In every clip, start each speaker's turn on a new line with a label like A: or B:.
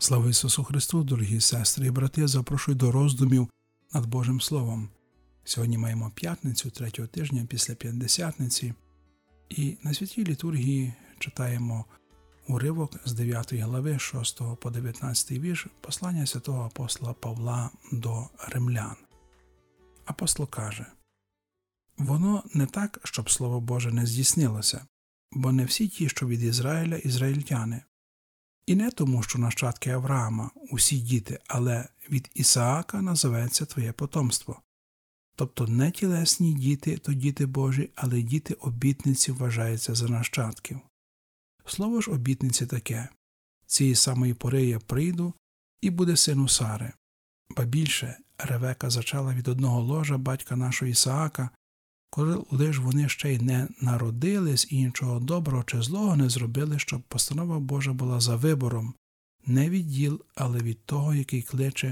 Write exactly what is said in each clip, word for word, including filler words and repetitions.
A: Слава Ісусу Христу, дорогі сестри і брати, запрошую до роздумів над Божим Словом. Сьогодні маємо п'ятницю, третього тижня після П'ятдесятниці, і на святій літургії читаємо уривок з дев'ятої глави, шостого по дев'ятнадцятий вірш, послання святого апостола Павла до римлян. Апостол каже: «Воно не так, щоб Слово Боже не здійснилося, бо не всі ті, що від Ізраїля, ізраїльтяни. І не тому, що нащадки Авраама усі діти, але від Ісаака називається твоє потомство. Тобто не тілесні діти, то діти Божі, але діти обітниці вважаються за нащадків. Слово ж обітниці таке: цієї самої пори я прийду, і буде син у Сари. Ба більше, Ревека зачала від одного ложа батька нашого Ісаака, коли ж вони ще й не народились і нічого доброго чи злого не зробили, щоб постанова Божа була за вибором, не від діл, але від того, який кличе.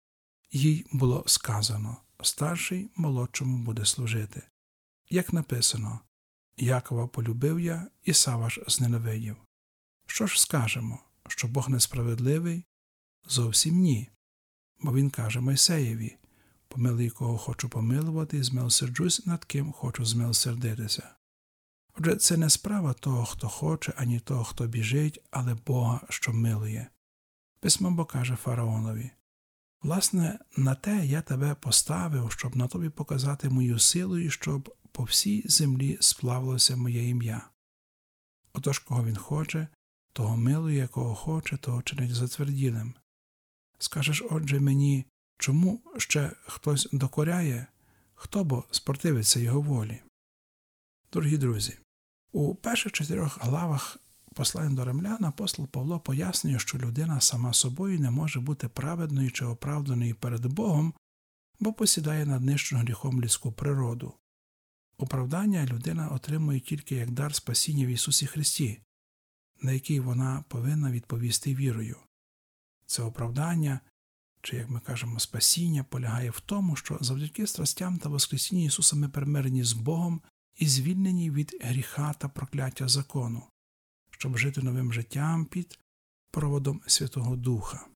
A: Їй було сказано: старший молодшому буде служити. Як написано: Якова полюбив я, Ісава ж зненавидів. Що ж скажемо, що Бог несправедливий? Зовсім ні. Бо він каже Мойсеєві: помилуй, кого хочу помилувати, і змилосерджусь, над ким хочу змилосердитися. Отже, це не справа того, хто хоче, ані того, хто біжить, але Бога, що милує. Письмо бо каже фараонові: власне, на те я тебе поставив, щоб на тобі показати мою силу і щоб по всій землі сплавилося моє ім'я. Отож, кого він хоче, того милує, кого хоче, того чинить затверділим. Скажеш, отже, мені, чому ще хтось докоряє? Хто бо спротивиться його волі? Дорогі друзі, у перших чотирьох главах послання до римлян апостол Павло пояснює, що людина сама собою не може бути праведною чи оправданою перед Богом, бо посідає наднищену гріхом людську природу. Оправдання людина отримує тільки як дар спасіння в Ісусі Христі, на який вона повинна відповісти вірою. Це оправдання, чи, як ми кажемо, спасіння, полягає в тому, що завдяки страстям та воскресінню Ісуса ми примирені з Богом і звільнені від гріха та прокляття закону, щоб жити новим життям під проводом Святого Духа.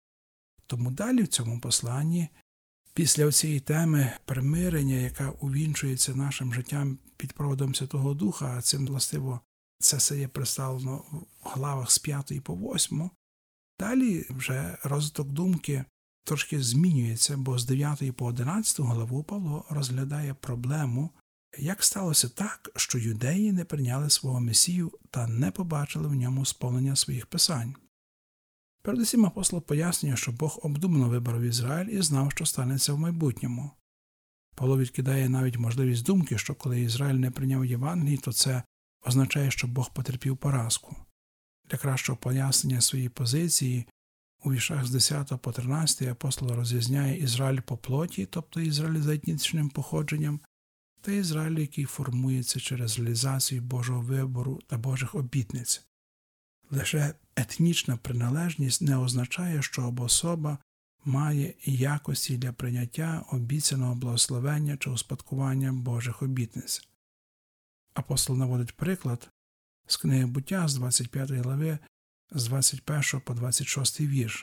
A: Тому далі в цьому посланні, після цієї теми примирення, яка увінчується нашим життям під проводом Святого Духа, а цим, властиво, це все є представлено в главах з п'ятої по восьму, далі вже розвиток думки трошки змінюється, бо з дев'ятої по одинадцяту главу Павло розглядає проблему, як сталося так, що юдеї не прийняли свого Месію та не побачили в ньому сповнення своїх писань. Передусім апостол пояснює, що Бог обдумано вибрав Ізраїль і знав, що станеться в майбутньому. Павло відкидає навіть можливість думки, що коли Ізраїль не прийняв Євангелії, то це означає, що Бог потерпів поразку. Для кращого пояснення своєї позиції у віршах з десятого по тринадцятий апостол розрізняє Ізраїль по плоті, тобто Ізраїль за етнічним походженням, та Ізраїль, який формується через реалізацію Божого вибору та Божих обітниць. Лише етнічна приналежність не означає, що особа має якості для прийняття обіцяного благословення чи успадкування Божих обітниць. Апостол наводить приклад з книги Буття з двадцять п'ятої глави, з двадцять першого по двадцять шостий вірш.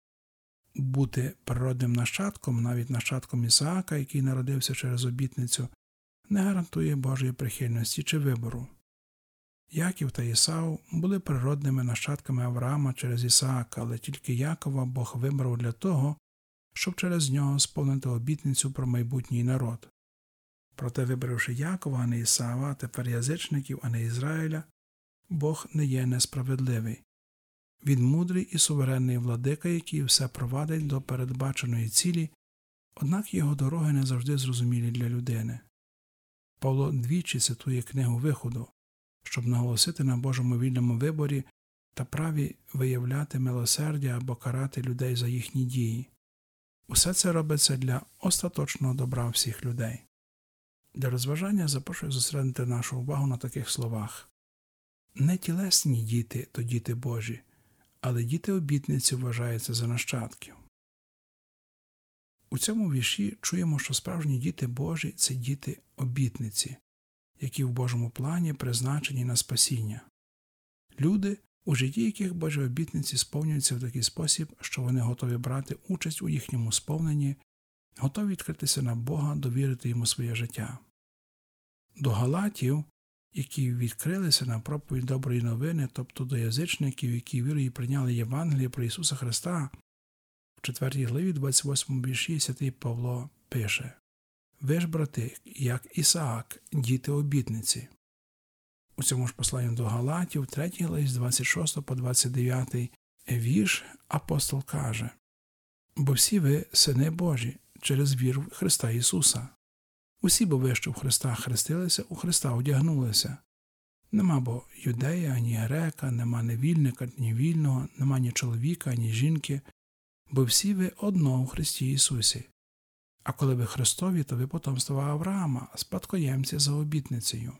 A: Бути природним нащадком, навіть нащадком Ісаака, який народився через обітницю, не гарантує Божої прихильності чи вибору. Яків та Ісав були природними нащадками Авраама через Ісаака, але тільки Якова Бог вибрав для того, щоб через нього сповнити обітницю про майбутній народ. Проте, вибравши Якова, а не Ісава, тепер язичників, а не Ізраїля, Бог не є несправедливий. Він мудрий і суверенний владика, який все провадить до передбаченої цілі, однак його дороги не завжди зрозумілі для людини. Павло двічі цитує книгу Виходу, щоб наголосити на Божому вільному виборі та праві виявляти милосердя або карати людей за їхні дії. Усе це робиться для остаточного добра всіх людей. Для розважання запрошую зосередити нашу увагу на таких словах. Не тілесні діти – то діти Божі, але діти обітниці вважаються за нащадків. У цьому вірші чуємо, що справжні діти Божі – це діти обітниці, які в Божому плані призначені на спасіння. Люди, у житті яких Божі обітниці сповнюються в такий спосіб, що вони готові брати участь у їхньому сповненні, готові відкритися на Бога, довірити Йому своє життя. До галатів, які відкрилися на проповідь доброї новини, тобто до язичників, які вірою прийняли Євангеліє про Ісуса Христа, в четвертій главі двадцять восьмому вірші святий Павло пише: «Ви ж, брати, як Ісаак, діти обітниці». У цьому ж посланні до Галатів, третій главі з двадцять шостого по двадцять дев'ятий вірш, апостол каже: «Бо всі ви сини Божі через віру в Христа Ісуса. Усі бо ви, що в Христа хрестилися, у Христа одягнулися. Нема бо юдея, ані грека, нема ні вільника, ні вільного, нема ні чоловіка, ні жінки, бо всі ви одно у Христі Ісусі. А коли ви Христові, то ви потомство Авраама, спадкоємці за обітницею.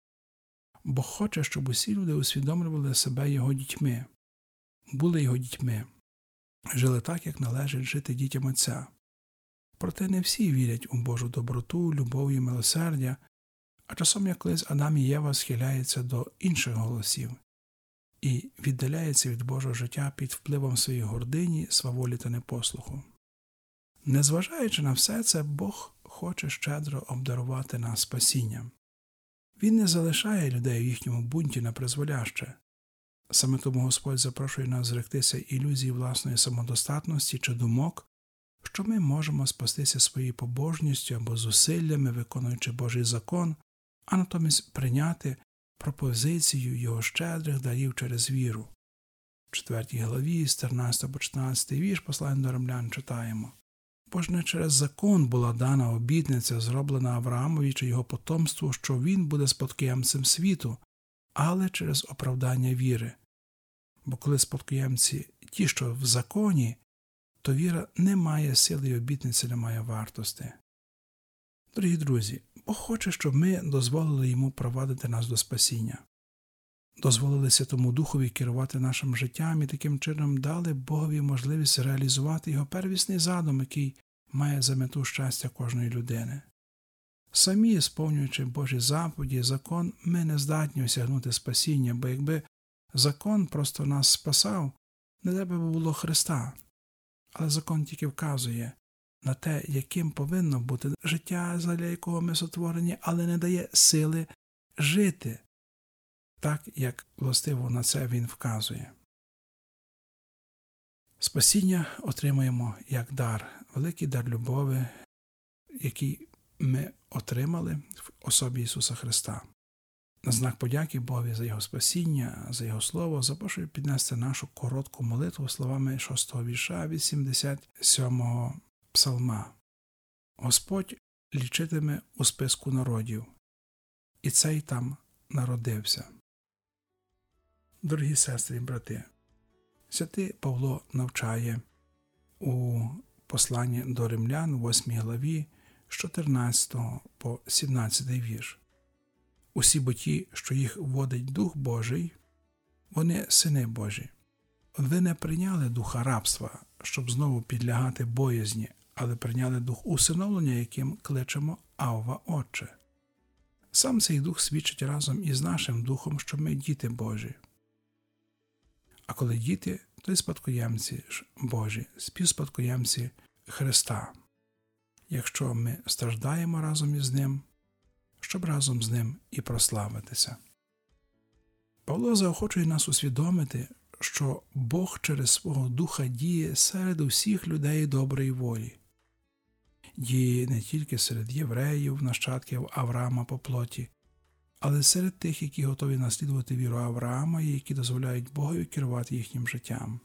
A: Бо хоче, щоб усі люди усвідомлювали себе Його дітьми, були Його дітьми, жили так, як належить жити дітям Отця. Проте не всі вірять у Божу доброту, любов і милосердя, а часом, як колись Адам і Єва, схиляється до інших голосів і віддаляється від Божого життя під впливом своєї гордині, сваволі та непослуху. Незважаючи на все це, Бог хоче щедро обдарувати нас спасінням. Він не залишає людей в їхньому бунті на призволяще. Саме тому Господь запрошує нас зректися ілюзії власної самодостатності чи думок, що ми можемо спастися своєю побожністю або зусиллями, виконуючи Божий закон, а натомість прийняти пропозицію Його щедрих дарів через віру. В четвертій главі, з тринадцятого по чотирнадцятий вірш послання до Римлян читаємо: «Бо ж не через закон була дана обітниця, зроблена Авраамові чи його потомству, що він буде спадкоємцем світу, але через оправдання віри. Бо коли спадкоємці ті, що в законі, то віра не має сили і обітниці не має вартості». Дорогі друзі, Бог хоче, щоб ми дозволили Йому провадити нас до спасіння. Дозволили Святому Духові керувати нашим життям і таким чином дали Богові можливість реалізувати Його первісний задум, який має за мету щастя кожної людини. Самі, сповнюючи Божі заповіді і закон, ми не здатні осягнути спасіння, бо якби закон просто нас спасав, не треба було Христа. Але закон тільки вказує на те, яким повинно бути життя, задля якого ми сотворені, але не дає сили жити, так, як властиво на це він вказує. Спасіння отримуємо як дар, великий дар любові, який ми отримали в особі Ісуса Христа. На знак подяки Богові за Його спасіння, за Його Слово, запрошую піднести нашу коротку молитву словами шостого вірша вісімдесят сьомого псалма. «Господь лічитиме у списку народів, і цей там народився». Дорогі сестри і брати, святий Павло навчає у посланні до Римлян, восьмій главі, з чотирнадцятого по сімнадцятий вірш. «Усі бо ті, що їх водить Дух Божий, вони сини Божі. Ви не прийняли духа рабства, щоб знову підлягати боязні, але прийняли дух усиновлення, яким кличемо Авва, Отче. Сам цей дух свідчить разом із нашим духом, що ми діти Божі. А коли діти, то й спадкоємці ж Божі, співспадкоємці Христа, якщо ми страждаємо разом із Ним, щоб разом з Ним і прославитися». Павло заохочує нас усвідомити, що Бог через свого Духа діє серед усіх людей доброї волі. Діє не тільки серед євреїв, нащадків Авраама по плоті, але серед тих, які готові наслідувати віру Авраама і які дозволяють Богові керувати їхнім життям.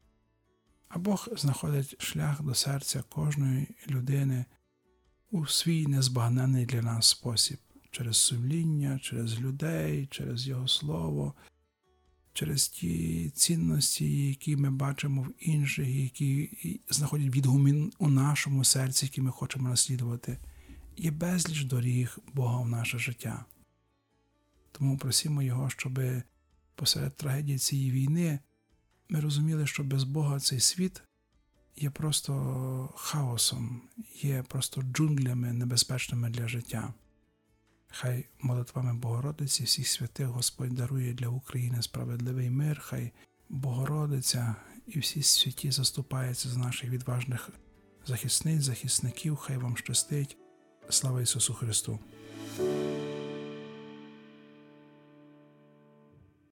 A: А Бог знаходить шлях до серця кожної людини у свій незбагненний для нас спосіб, через сумління, через людей, через Його Слово, через ті цінності, які ми бачимо в інших, які знаходять відгумін у нашому серці, які ми хочемо наслідувати. Є безліч доріг Бога в наше життя. Тому просимо Його, щоб посеред трагедії цієї війни ми розуміли, що без Бога цей світ є просто хаосом, є просто джунглями небезпечними для життя. Хай молитвами Богородиці всіх святих Господь дарує для України справедливий мир, хай Богородиця і всі святі заступаються за наших відважних захисниць, захисників, хай вам щастить. Слава Ісусу Христу!